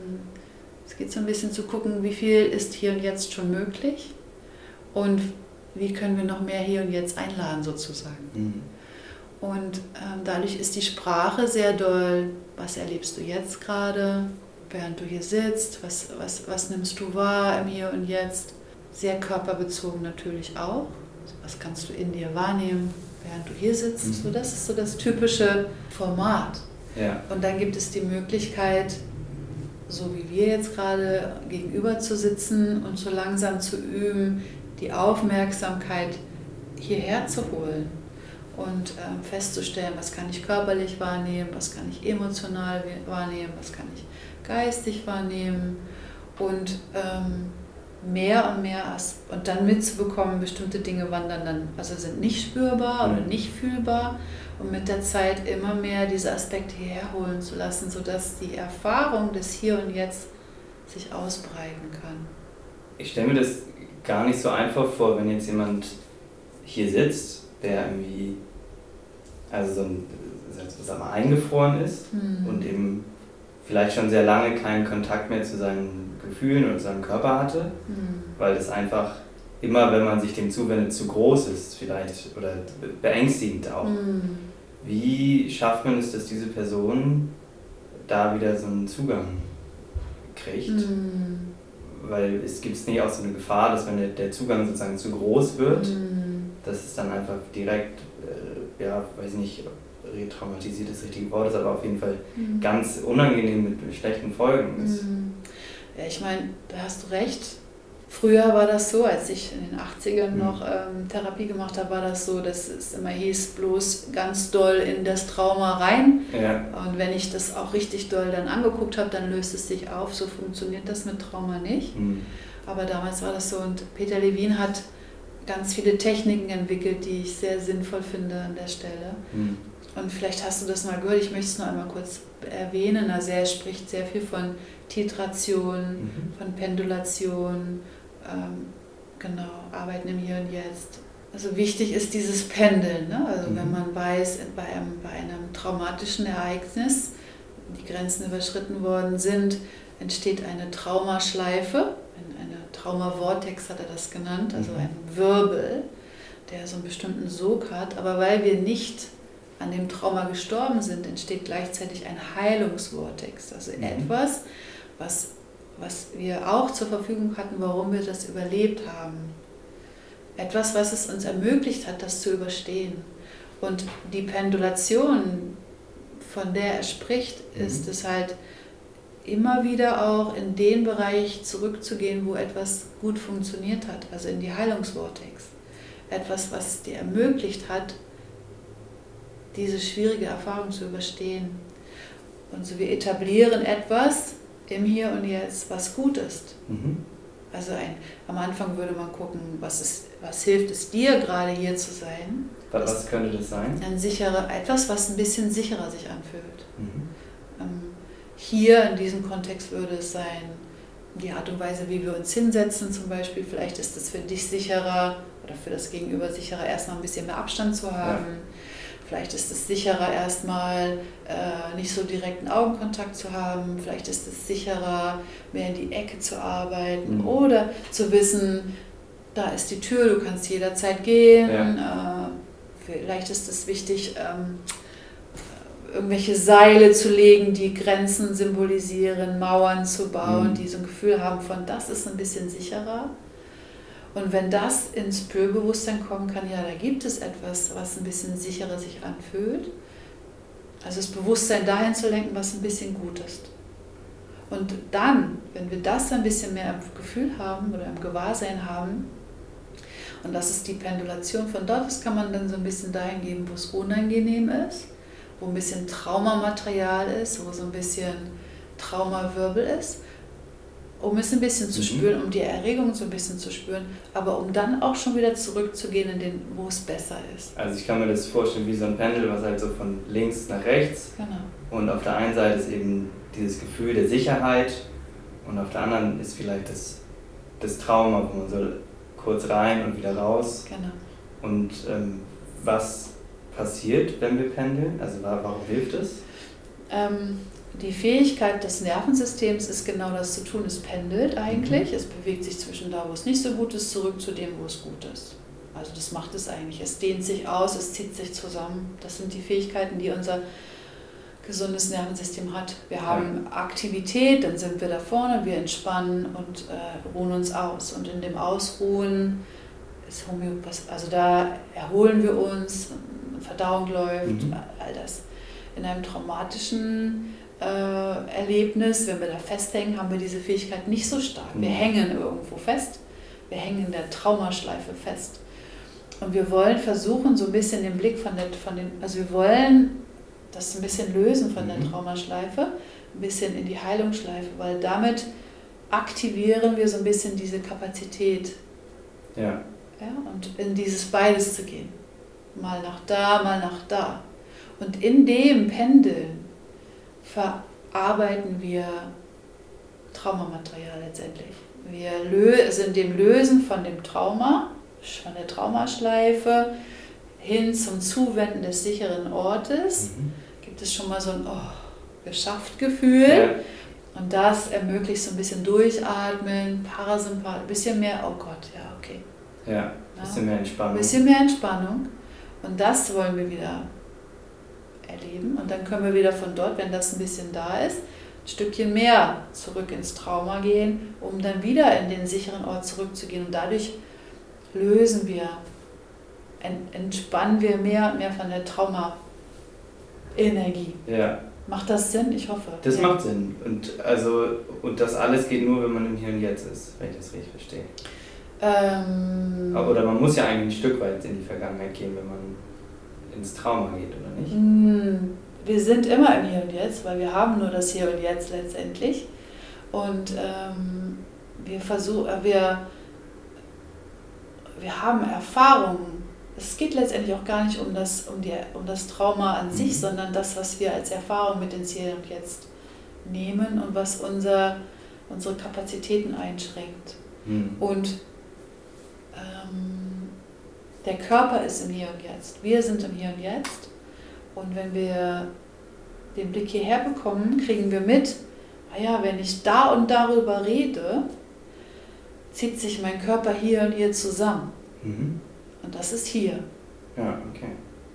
es geht so ein bisschen zu gucken, wie viel ist hier und jetzt schon möglich und wie können wir noch mehr hier und jetzt einladen sozusagen. Mhm. Und ähm, dadurch ist die Sprache sehr doll, was erlebst du jetzt gerade, während du hier sitzt, was, was, was nimmst du wahr im Hier und Jetzt, sehr körperbezogen natürlich auch. Was kannst du in dir wahrnehmen, während du hier sitzt? Mhm. So, das ist so das typische Format. Ja. Und dann gibt es die Möglichkeit, so wie wir jetzt gerade gegenüber zu sitzen und so langsam zu üben, die Aufmerksamkeit hierher zu holen und ähm, festzustellen, was kann ich körperlich wahrnehmen, was kann ich emotional wahrnehmen, was kann ich geistig wahrnehmen und ähm, mehr und mehr und dann mitzubekommen, bestimmte Dinge wandern dann, also sind nicht spürbar oder nicht fühlbar und mit der Zeit immer mehr diese Aspekte hierher holen zu lassen, sodass die Erfahrung des Hier und Jetzt sich ausbreiten kann. Ich stelle mir das gar nicht so einfach vor, wenn jetzt jemand hier sitzt, der irgendwie also so ein, sagen wir, eingefroren ist hm. und eben vielleicht schon sehr lange keinen Kontakt mehr zu seinen Gefühlen oder zu seinem Körper hatte, mhm. weil das einfach immer, wenn man sich dem zuwendet, zu groß ist vielleicht oder beängstigend auch. Mhm. Wie schafft man es, dass diese Person da wieder so einen Zugang kriegt? Mhm. Weil es gibt nicht auch so eine Gefahr, dass wenn der, der Zugang sozusagen zu groß wird, mhm. dass es dann einfach direkt, äh, ja, weiß nicht, retraumatisiert das richtige Wort ist, aber auf jeden Fall mhm. ganz unangenehm mit schlechten Folgen ist. Mhm. Ja, ich meine, da hast du recht. Früher war das so, als ich in den achtzigern mhm. noch ähm, Therapie gemacht habe, war das so, dass es immer hieß, bloß ganz doll in das Trauma rein. Ja. Und wenn ich das auch richtig doll dann angeguckt habe, dann löst es sich auf. So funktioniert das mit Trauma nicht. Mhm. Aber damals war das so und Peter Levine hat ganz viele Techniken entwickelt, die ich sehr sinnvoll finde an der Stelle. Mhm. Und vielleicht hast du das mal gehört, ich möchte es nur einmal kurz erwähnen. Also er spricht sehr viel von Titration, mhm. von Pendulation, ähm, genau, Arbeiten im Hier und Jetzt. Also wichtig ist dieses Pendeln, ne? Also mhm. wenn man weiß, bei einem, bei einem traumatischen Ereignis, die Grenzen überschritten worden sind, entsteht eine Traumaschleife, eine Traumavortex hat er das genannt, also ein Wirbel, der so einen bestimmten Sog hat, aber weil wir nicht an dem Trauma gestorben sind, entsteht gleichzeitig ein Heilungsvortex, also mhm. etwas, was, was wir auch zur Verfügung hatten, warum wir das überlebt haben. Etwas, was es uns ermöglicht hat, das zu überstehen. Und die Pendulation, von der er spricht, mhm. ist es halt immer wieder auch in den Bereich zurückzugehen, wo etwas gut funktioniert hat, also in die Heilungsvortex. Etwas, was dir ermöglicht hat, diese schwierige Erfahrung zu überstehen. Und so wir etablieren etwas im Hier und Jetzt, was gut ist. Mhm. Also ein, am Anfang würde man gucken, was, ist, was hilft es dir, gerade hier zu sein. Was, was könnte das sein? Ein sicherer, etwas, was ein bisschen sicherer sich anfühlt. Mhm. Ähm, hier in diesem Kontext würde es sein, die Art und Weise, wie wir uns hinsetzen zum Beispiel. Vielleicht ist es für dich sicherer oder für das Gegenüber sicherer, erstmal ein bisschen mehr Abstand zu haben. Ja. Vielleicht ist es sicherer, erstmal äh, nicht so direkten Augenkontakt zu haben. Vielleicht ist es sicherer, mehr in die Ecke zu arbeiten mhm. oder zu wissen, da ist die Tür, du kannst jederzeit gehen. Ja. Äh, vielleicht ist es wichtig, ähm, irgendwelche Seile zu legen, die Grenzen symbolisieren, Mauern zu bauen, mhm. die so ein Gefühl haben von, das ist ein bisschen sicherer. Und wenn das ins Spürbewusstsein kommen kann, ja, da gibt es etwas, was ein bisschen sicherer sich anfühlt. Also das Bewusstsein dahin zu lenken, was ein bisschen gut ist. Und dann, wenn wir das ein bisschen mehr im Gefühl haben oder im Gewahrsein haben, und das ist die Pendulation von dort, das kann man dann so ein bisschen dahin geben, wo es unangenehm ist, wo ein bisschen Traumamaterial ist, wo so ein bisschen Traumawirbel ist. um es ein bisschen zu mhm. spüren, um die Erregung so ein bisschen zu spüren, aber um dann auch schon wieder zurückzugehen in den, wo es besser ist. Also ich kann mir das vorstellen wie so ein Pendel, was halt so von links nach rechts. Genau. Und auf der einen Seite ist eben dieses Gefühl der Sicherheit und auf der anderen ist vielleicht das, das Trauma, wo man so kurz rein und wieder raus. Genau. Und ähm, was passiert, wenn wir pendeln? Also warum hilft es? Ähm, die Fähigkeit des Nervensystems ist genau das zu tun. Es pendelt eigentlich. Mhm. Es bewegt sich zwischen da, wo es nicht so gut ist, zurück zu dem, wo es gut ist. Also das macht es eigentlich. Es dehnt sich aus, es zieht sich zusammen. Das sind die Fähigkeiten, die unser gesundes Nervensystem hat. Wir haben ja. Aktivität, dann sind wir da vorne, wir entspannen und äh, ruhen uns aus. Und in dem Ausruhen ist Homöopathie, also da erholen wir uns, Verdauung läuft, mhm. all das. In einem traumatischen äh, Erlebnis, wenn wir da festhängen, haben wir diese Fähigkeit nicht so stark. Mhm. Wir hängen irgendwo fest, wir hängen in der Traumaschleife fest. Und wir wollen versuchen, so ein bisschen den Blick von, der, von den, also wir wollen das ein bisschen lösen von der mhm. Traumaschleife, ein bisschen in die Heilungsschleife, weil damit aktivieren wir so ein bisschen diese Kapazität. Ja. Ja, und in dieses beides zu gehen. Mal nach da, mal nach da. Und in dem Pendeln verarbeiten wir Traumamaterial letztendlich. Wir lö- sind dem Lösen von dem Trauma, von der Traumaschleife hin zum Zuwenden des sicheren Ortes, mhm. gibt es schon mal so ein oh, geschafft Gefühl. Ja. Und das ermöglicht so ein bisschen Durchatmen, Parasympath, ein bisschen mehr, oh Gott, ja, okay. Ja, ein bisschen mehr Entspannung. Ein bisschen mehr Entspannung. Und das wollen wir wieder erleben. Und dann können wir wieder von dort, wenn das ein bisschen da ist, ein Stückchen mehr zurück ins Trauma gehen, um dann wieder in den sicheren Ort zurückzugehen. Und dadurch lösen wir, entspannen wir mehr und mehr von der Trauma-Energie. Ja. Macht das Sinn? Ich hoffe. Das ja. macht Sinn. Und, also, und das alles geht nur, wenn man im Hier und Jetzt ist, wenn ich das richtig verstehe. Ähm, Oder man muss ja eigentlich ein Stück weit in die Vergangenheit gehen, wenn man ins Trauma geht, oder nicht? Wir sind immer im Hier und Jetzt, weil wir haben nur das Hier und Jetzt letztendlich. Und ähm, wir versuchen, wir, wir haben Erfahrungen. Es geht letztendlich auch gar nicht um das, um die, um das Trauma an mhm. sich, sondern das, was wir als Erfahrung mit ins Hier und Jetzt nehmen und was unser, unsere Kapazitäten einschränkt. Mhm. Und ähm, der Körper ist im Hier und Jetzt. Wir sind im Hier und Jetzt. Und wenn wir den Blick hierher bekommen, kriegen wir mit, naja, wenn ich da und darüber rede, zieht sich mein Körper hier und hier zusammen. Mhm. Und das ist hier. Ja, okay.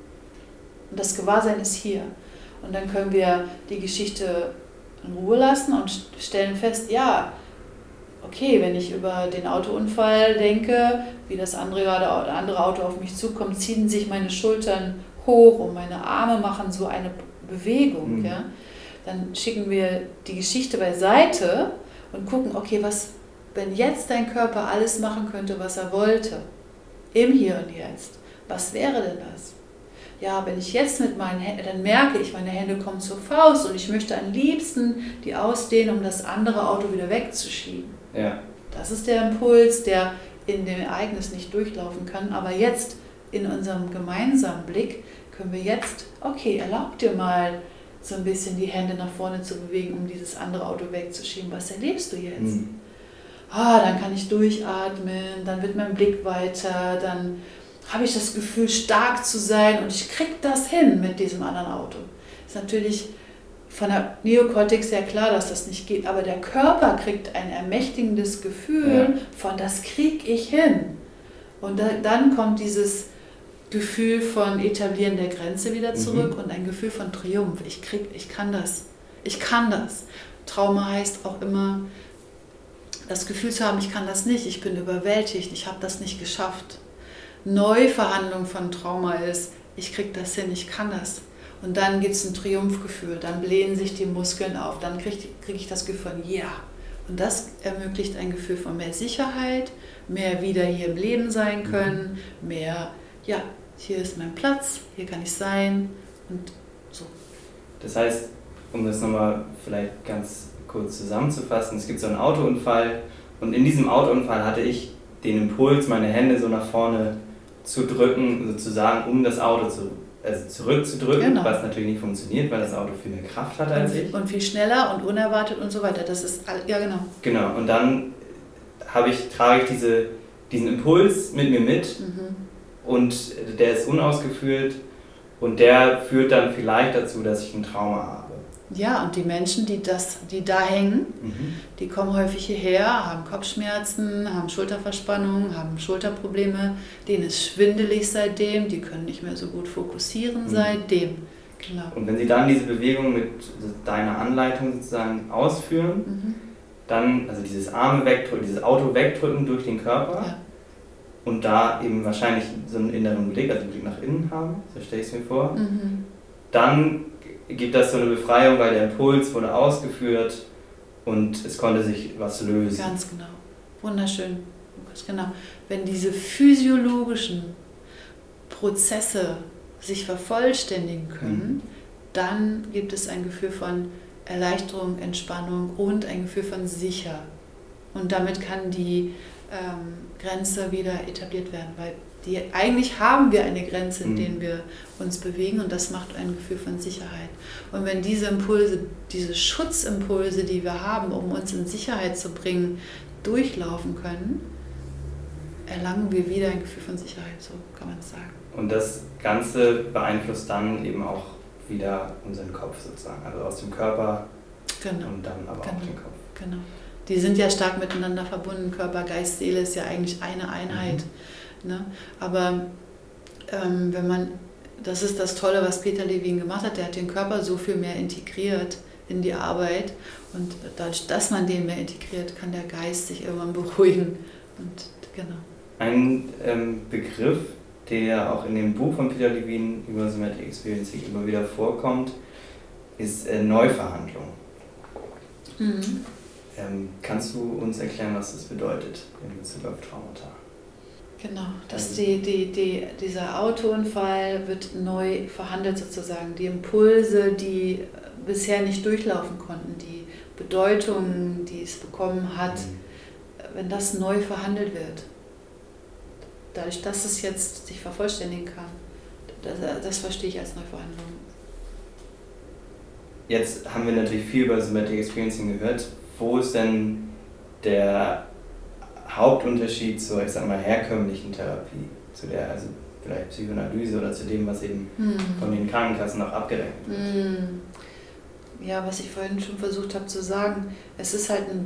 Und das Gewahrsein ist hier. Und dann können wir die Geschichte in Ruhe lassen und stellen fest, ja, okay, wenn ich über den Autounfall denke, wie das andere, andere Auto auf mich zukommt, ziehen sich meine Schultern hoch und meine Arme machen so eine Bewegung. Mhm. Ja? Dann schicken wir die Geschichte beiseite und gucken, okay, was, wenn jetzt dein Körper alles machen könnte, was er wollte, im Hier und Jetzt, was wäre denn das? Ja, wenn ich jetzt mit meinen Händen, dann merke ich, meine Hände kommen zur Faust und ich möchte am liebsten die ausdehnen, um das andere Auto wieder wegzuschieben. Ja. Das ist der Impuls, der in dem Ereignis nicht durchlaufen kann, aber jetzt in unserem gemeinsamen Blick können wir jetzt, okay, erlaub dir mal so ein bisschen die Hände nach vorne zu bewegen, um dieses andere Auto wegzuschieben. Was erlebst du jetzt? Mhm. Ah, dann kann ich durchatmen, dann wird mein Blick weiter, dann habe ich das Gefühl, stark zu sein und ich kriege das hin mit diesem anderen Auto. Ist natürlich von der Neokortex sehr klar, dass das nicht geht, aber der Körper kriegt ein ermächtigendes Gefühl ja. von, das kriege ich hin. Und da, dann kommt dieses Gefühl von Etablieren der Grenze wieder zurück mhm. und ein Gefühl von Triumph. Ich krieg, ich kann das. Ich kann das. Trauma heißt auch immer, das Gefühl zu haben, ich kann das nicht, ich bin überwältigt, ich habe das nicht geschafft. Neuverhandlung von Trauma ist, ich kriege das hin, ich kann das. Und dann gibt es ein Triumphgefühl, dann blähen sich die Muskeln auf, dann kriege krieg ich das Gefühl von ja. Yeah. Und das ermöglicht ein Gefühl von mehr Sicherheit, mehr wieder hier im Leben sein können, mehr, ja, hier ist mein Platz, hier kann ich sein und so. Das heißt, um das nochmal vielleicht ganz kurz zusammenzufassen. Es gibt so einen Autounfall und in diesem Autounfall hatte ich den Impuls, meine Hände so nach vorne zu drücken, sozusagen, um das Auto zu, also zurückzudrücken, genau. Was natürlich nicht funktioniert, weil das Auto viel mehr Kraft hat als und, ich. Und viel schneller und unerwartet und so weiter. Das ist, ja genau. Genau, und dann habe ich, trage ich diese, diesen Impuls mit mir mit mhm. und der ist unausgeführt und der führt dann vielleicht dazu, dass ich ein Trauma habe. Ja, und die Menschen, die, das, die da hängen, mhm. die kommen häufig hierher, haben Kopfschmerzen, haben Schulterverspannung, haben Schulterprobleme, denen ist schwindelig seitdem, die können nicht mehr so gut fokussieren mhm. seitdem. Genau. Und wenn sie dann diese Bewegung mit deiner Anleitung sozusagen ausführen, mhm. dann, also dieses Arme wegdrücken, dieses Auto wegdrücken durch den Körper ja. und da eben wahrscheinlich so einen inneren Blick, also einen Blick nach innen haben, so stelle ich es mir vor, mhm. dann gibt das so eine Befreiung, weil der Impuls wurde ausgeführt und es konnte sich was lösen. Ganz genau. Wunderschön. Ganz genau. Wenn diese physiologischen Prozesse sich vervollständigen können, mhm. dann gibt es ein Gefühl von Erleichterung, Entspannung und ein Gefühl von sicher. Und damit kann die ähm, Grenze wieder etabliert werden, weil die, eigentlich haben wir eine Grenze, in mhm. der wir uns bewegen und das macht ein Gefühl von Sicherheit. Und wenn diese Impulse, diese Schutzimpulse, die wir haben, um uns in Sicherheit zu bringen, durchlaufen können, erlangen wir wieder ein Gefühl von Sicherheit, so kann man es sagen. Und das Ganze beeinflusst dann eben auch wieder unseren Kopf sozusagen, also aus dem Körper genau. und dann aber genau. auch den Kopf. Genau. Die sind ja stark miteinander verbunden, Körper, Geist, Seele ist ja eigentlich eine Einheit. Mhm. Ne? Aber ähm, wenn man, das ist das Tolle, was Peter Levine gemacht hat, der hat den Körper so viel mehr integriert in die Arbeit und dadurch, dass man den mehr integriert, kann der Geist sich irgendwann beruhigen. Und, genau. Ein ähm, Begriff, der auch in dem Buch von Peter Levine über Somatic Experiencing immer wieder vorkommt, ist äh, Neuverhandlung. Mhm. Ähm, kannst du uns erklären, was das bedeutet in Bezug auf Traumata? Genau, dass die, die, die, dieser Autounfall wird neu verhandelt sozusagen. Die Impulse, die bisher nicht durchlaufen konnten, die Bedeutung, die es bekommen hat, mhm. wenn das neu verhandelt wird, dadurch, dass es jetzt sich vervollständigen kann, das, das verstehe ich als Neuverhandlung. Jetzt haben wir natürlich viel über Somatic Experiencing gehört. Wo ist denn der Hauptunterschied zur, ich sag mal, herkömmlichen Therapie, zu der, also vielleicht Psychoanalyse oder zu dem, was eben hm. von den Krankenkassen auch abgerechnet wird? Hm. Ja, was ich vorhin schon versucht habe zu sagen, es ist halt eine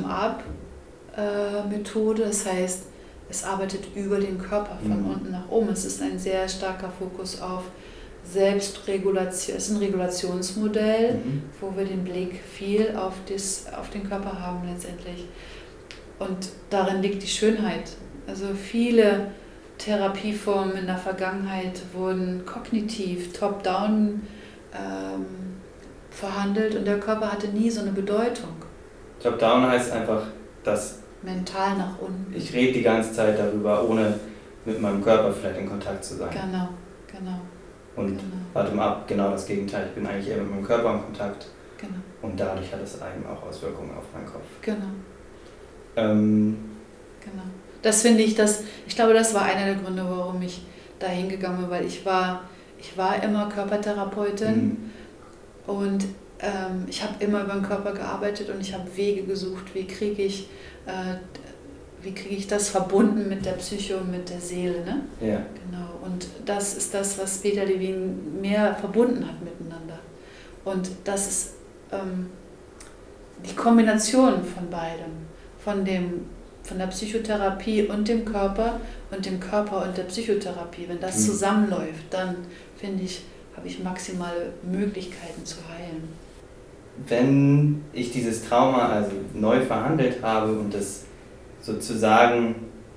Bottom-up-Methode, das heißt, es arbeitet über den Körper von mhm. unten nach oben. Es ist ein sehr starker Fokus auf Selbstregulation. Es ist ein Regulationsmodell, mhm. wo wir den Blick viel auf, das, auf den Körper haben letztendlich. Und darin liegt die Schönheit. Also viele Therapieformen in der Vergangenheit wurden kognitiv, top-down ähm, verhandelt und der Körper hatte nie so eine Bedeutung. Top-down heißt einfach, dass mental nach unten. Ich rede die ganze Zeit darüber, ohne mit meinem Körper vielleicht in Kontakt zu sein. Genau, genau. Und genau. bottom-up, genau das Gegenteil. Ich bin eigentlich eher mit meinem Körper in Kontakt. Genau. Und dadurch hat es eben auch Auswirkungen auf meinen Kopf. Genau. Ähm, genau. Das finde ich, das, ich glaube, das war einer der Gründe, warum ich da hingegangen bin, weil ich war, ich war immer Körpertherapeutin mhm. und ähm, ich habe immer über den Körper gearbeitet und ich habe Wege gesucht, wie kriege ich äh, wie kriege ich das verbunden mit der Psyche und mit der Seele, ne? Ja. Genau. Und das ist das, was Peter Levine mehr verbunden hat miteinander. Und das ist ähm, die Kombination von beidem, von dem, von der Psychotherapie und dem Körper und dem Körper und der Psychotherapie. Wenn das mhm. zusammenläuft, dann finde ich, habe ich maximale Möglichkeiten zu heilen. Wenn ich dieses Trauma also neu verhandelt habe und das sozusagen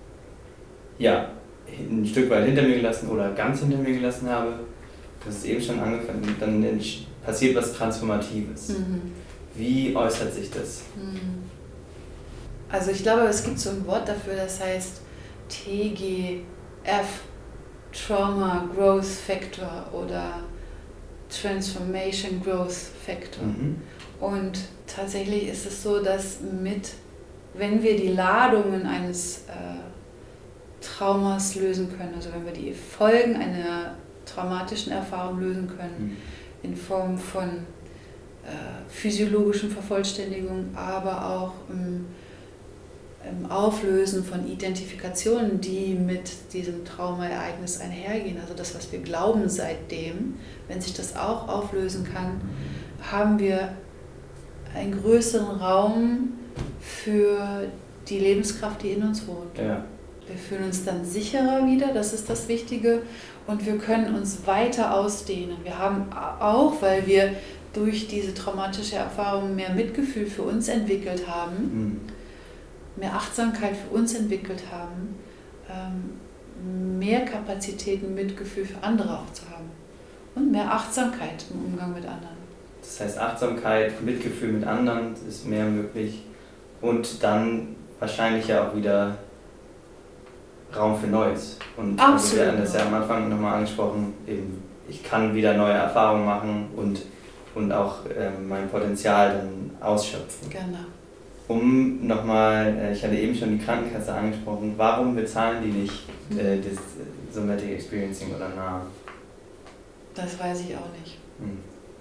ja, ein Stück weit hinter mir gelassen oder ganz hinter mir gelassen habe, das ist eben schon angefangen, dann passiert was Transformatives. Mhm. Wie äußert sich das? Also ich glaube, es gibt so ein Wort dafür, das heißt T G F, Trauma Growth Factor oder Transformation Growth Factor. Mhm. Und tatsächlich ist es so, dass mit, wenn wir die Ladungen eines äh, Traumas lösen können, also wenn wir die Folgen einer traumatischen Erfahrung lösen können, mhm. in Form von äh, physiologischen Vervollständigung, aber auch im, im Auflösen von Identifikationen, die mit diesem Traumaereignis einhergehen, also das, was wir glauben seitdem, wenn sich das auch auflösen kann, haben wir einen größeren Raum für die Lebenskraft, die in uns wohnt. Ja. Wir fühlen uns dann sicherer wieder, das ist das Wichtige, und wir können uns weiter ausdehnen. Wir haben auch, weil wir durch diese traumatische Erfahrung mehr Mitgefühl für uns entwickelt haben, mhm. mehr Achtsamkeit für uns entwickelt haben, ähm, mehr Kapazitäten, Mitgefühl für andere auch zu haben und mehr Achtsamkeit im Umgang mit anderen. Das heißt, Achtsamkeit, Mitgefühl mit anderen ist mehr möglich und dann wahrscheinlich ja auch wieder Raum für Neues. Und also wir hatten das ja am Anfang nochmal angesprochen, eben, ich kann wieder neue Erfahrungen machen und, und auch ähm, mein Potenzial dann ausschöpfen. Genau. Um nochmal, äh, ich hatte eben schon die Krankenkasse angesprochen, warum bezahlen die nicht äh, das Somatic Experiencing oder N A? Das weiß ich auch nicht. Hm.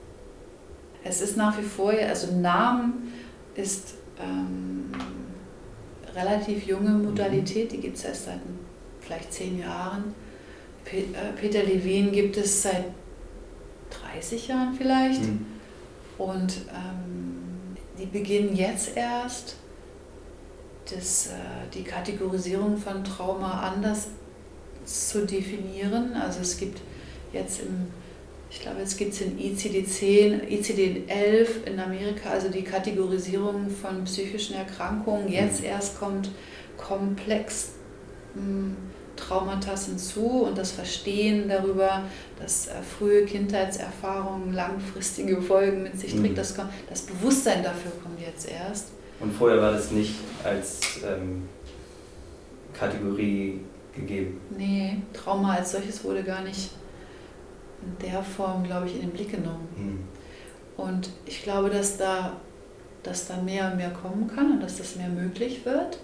Es ist nach wie vor, also N A M ist ähm, relativ junge Modalität, die gibt es erst seit vielleicht zehn Jahren. Peter Levine gibt es seit dreißig Jahren vielleicht. Mhm. Und ähm, die beginnen jetzt erst, das, äh, die Kategorisierung von Trauma anders zu definieren. Also es gibt jetzt im, ich glaube, jetzt gibt es in I C D zehn, I C D elf in Amerika, also die Kategorisierung von psychischen Erkrankungen. Jetzt mhm. erst kommt komplex mh, Traumata hinzu und das Verstehen darüber, dass äh, frühe Kindheitserfahrungen langfristige Folgen mit sich trägt. Mhm. Das, das Bewusstsein dafür kommt jetzt erst. Und vorher war das nicht als ähm, Kategorie gegeben? Nee, Trauma als solches wurde gar nicht in der Form, glaube ich, in den Blick genommen. Mhm. Und ich glaube, dass da, dass da mehr und mehr kommen kann und dass das mehr möglich wird.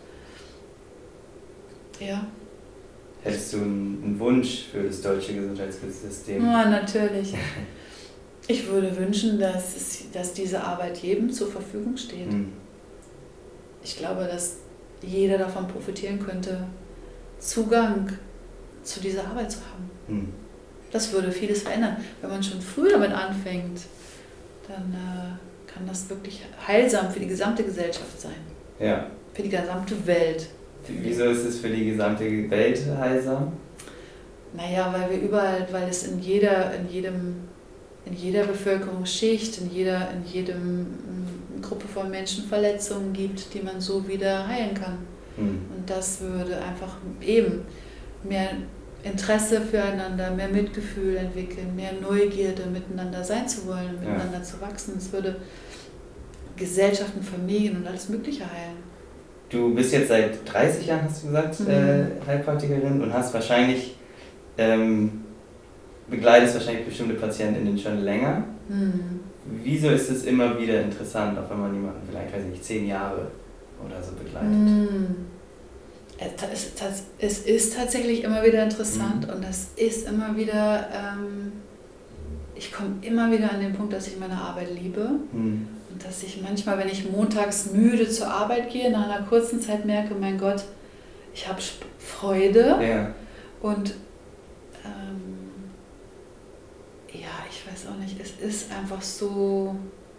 Ja. Hättest du einen Wunsch für das deutsche Gesundheitssystem? Ja, natürlich. Ich würde wünschen, dass, es, dass diese Arbeit jedem zur Verfügung steht. Mhm. Ich glaube, dass jeder davon profitieren könnte, Zugang zu dieser Arbeit zu haben. Mhm. Das würde vieles verändern. Wenn man schon früh damit anfängt, dann äh, kann das wirklich heilsam für die gesamte Gesellschaft sein. Ja. Für die gesamte Welt. Wieso ist es für die gesamte Welt heilsam? Naja, weil wir überall, weil es in jeder, in jedem, in jeder Bevölkerungsschicht, in jeder, in jedem in Gruppe von Menschen Verletzungen gibt, die man so wieder heilen kann. Mhm. Und das würde einfach eben mehr Interesse füreinander, mehr Mitgefühl entwickeln, mehr Neugierde, miteinander sein zu wollen, miteinander ja. zu wachsen. Es würde Gesellschaften, Familien und alles Mögliche heilen. Du bist jetzt seit dreißig Jahren, hast du gesagt, mhm. äh, Heilpraktikerin und hast wahrscheinlich, ähm, begleitest wahrscheinlich bestimmte Patientinnen schon länger. Mhm. Wieso ist es immer wieder interessant, auch wenn man jemanden vielleicht, weiß nicht, zehn Jahre oder so begleitet? Mhm. Es, es ist tatsächlich immer wieder interessant mhm. und es ist immer wieder, ähm, ich komme immer wieder an den Punkt, dass ich meine Arbeit liebe. Mhm. Und dass ich manchmal, wenn ich montags müde zur Arbeit gehe, nach einer kurzen Zeit merke, mein Gott, ich habe Freude. Ja. Und ähm, ja, ich weiß auch nicht, es ist einfach so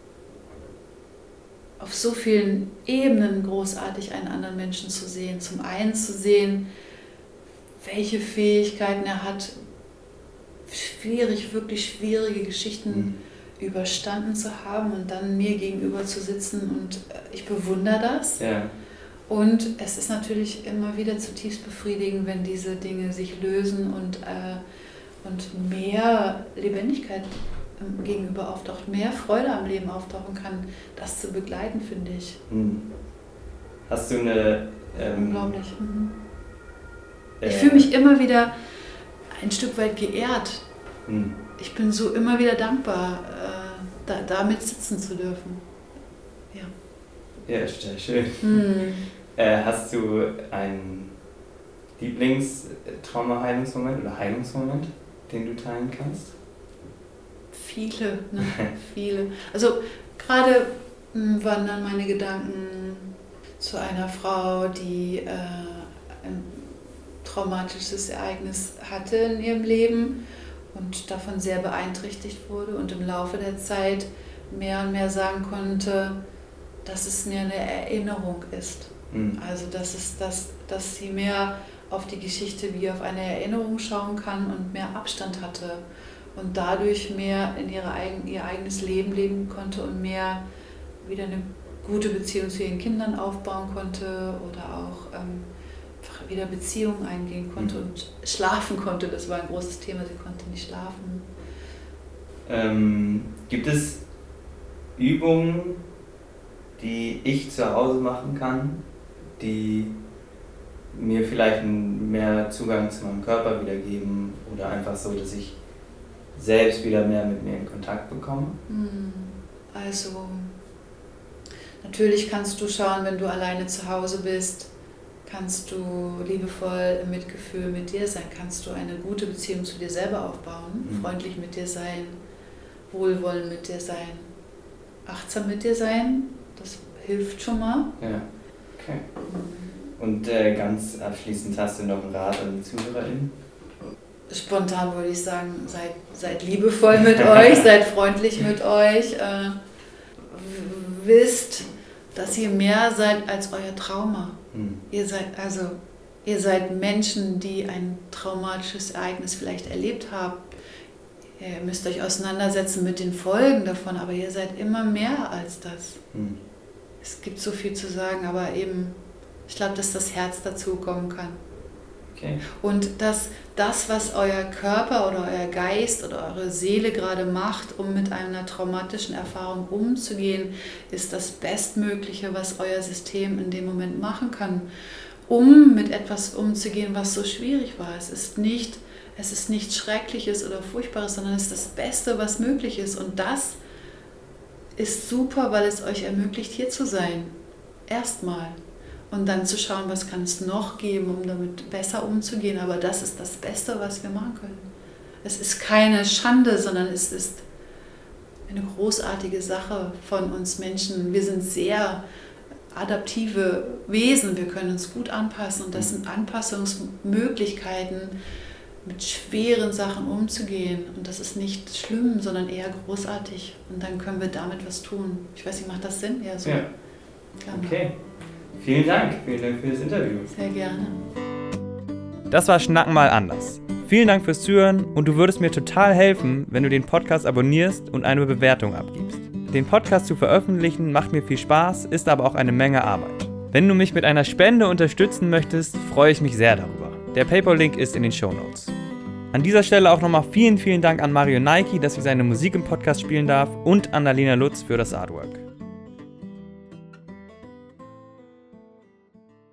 auf so vielen Ebenen großartig, einen anderen Menschen zu sehen. Zum einen zu sehen, welche Fähigkeiten er hat, schwierig, wirklich schwierige Geschichten mhm. überstanden zu haben und dann mir gegenüber zu sitzen und ich bewundere das. Ja. Und es ist natürlich immer wieder zutiefst befriedigend, wenn diese Dinge sich lösen und, äh, und mehr Lebendigkeit gegenüber auftaucht, mehr Freude am Leben auftauchen kann, das zu begleiten, finde ich. Mhm. Hast du eine... Ähm, Unglaublich. Mhm. Äh, ich fühle mich immer wieder ein Stück weit geehrt. Mhm. Ich bin so immer wieder dankbar, äh, da, damit sitzen zu dürfen. Ja. Ja, sehr schön. Hm. Äh, hast du einen Lieblingstraumaheilungsmoment oder Heilungsmoment, den du teilen kannst? Viele, ne? Viele. Also gerade mh, wandern meine Gedanken zu einer Frau, die äh, ein traumatisches Ereignis hatte in ihrem Leben und davon sehr beeinträchtigt wurde und im Laufe der Zeit mehr und mehr sagen konnte, dass es mir eine Erinnerung ist. Mhm. Also dass, es das, dass sie mehr auf die Geschichte wie auf eine Erinnerung schauen kann und mehr Abstand hatte und dadurch mehr in ihre eigen, ihr eigenes Leben leben konnte und mehr wieder eine gute Beziehung zu ihren Kindern aufbauen konnte oder auch ähm, einfach wieder Beziehungen eingehen konnte mhm. und schlafen konnte. Das war ein großes Thema, sie konnte nicht schlafen. Ähm, gibt es Übungen, die ich zu Hause machen kann, die mir vielleicht mehr Zugang zu meinem Körper wieder geben oder einfach so, dass ich selbst wieder mehr mit mir in Kontakt bekomme? Also natürlich kannst du schauen, wenn du alleine zu Hause bist, kannst du liebevoll im Mitgefühl mit dir sein, kannst du eine gute Beziehung zu dir selber aufbauen, mhm. freundlich mit dir sein, wohlwollend mit dir sein, achtsam mit dir sein, das hilft schon mal. Ja, okay. Und äh, ganz abschließend hast du noch einen Rat an die ZuhörerInnen? Spontan würde ich sagen, seid, seid liebevoll mit euch, seid freundlich mit euch, äh, wisst, dass ihr mehr seid als euer Trauma. Hm. Ihr seid also, ihr seid Menschen, die ein traumatisches Ereignis vielleicht erlebt haben. Ihr müsst euch auseinandersetzen mit den Folgen davon, aber ihr seid immer mehr als das. Hm. Es gibt so viel zu sagen, aber eben, ich glaube, dass das Herz dazukommen kann. Okay. Und dass das, was euer Körper oder euer Geist oder eure Seele gerade macht, um mit einer traumatischen Erfahrung umzugehen, ist das Bestmögliche, was euer System in dem Moment machen kann, um mit etwas umzugehen, was so schwierig war. Es ist nicht, es ist nichts Schreckliches oder Furchtbares, sondern es ist das Beste, was möglich ist. Und das ist super, weil es euch ermöglicht, hier zu sein. Erstmal. Und dann zu schauen, was kann es noch geben, um damit besser umzugehen. Aber das ist das Beste, was wir machen können. Es ist keine Schande, sondern es ist eine großartige Sache von uns Menschen. Wir sind sehr adaptive Wesen. Wir können uns gut anpassen. Und das sind Anpassungsmöglichkeiten, mit schweren Sachen umzugehen. Und das ist nicht schlimm, sondern eher großartig. Und dann können wir damit was tun. Ich weiß nicht, macht das Sinn? Ja, so. Ja. Okay. Vielen Dank. Vielen Dank für das Interview. Sehr gerne. Das war Schnacken mal anders. Vielen Dank fürs Zuhören und du würdest mir total helfen, wenn du den Podcast abonnierst und eine Bewertung abgibst. Den Podcast zu veröffentlichen macht mir viel Spaß, ist aber auch eine Menge Arbeit. Wenn du mich mit einer Spende unterstützen möchtest, freue ich mich sehr darüber. Der PayPal-Link ist in den Shownotes. An dieser Stelle auch nochmal vielen, vielen Dank an Mario Nike, dass ich seine Musik im Podcast spielen darf und an Alina Lutz für das Artwork.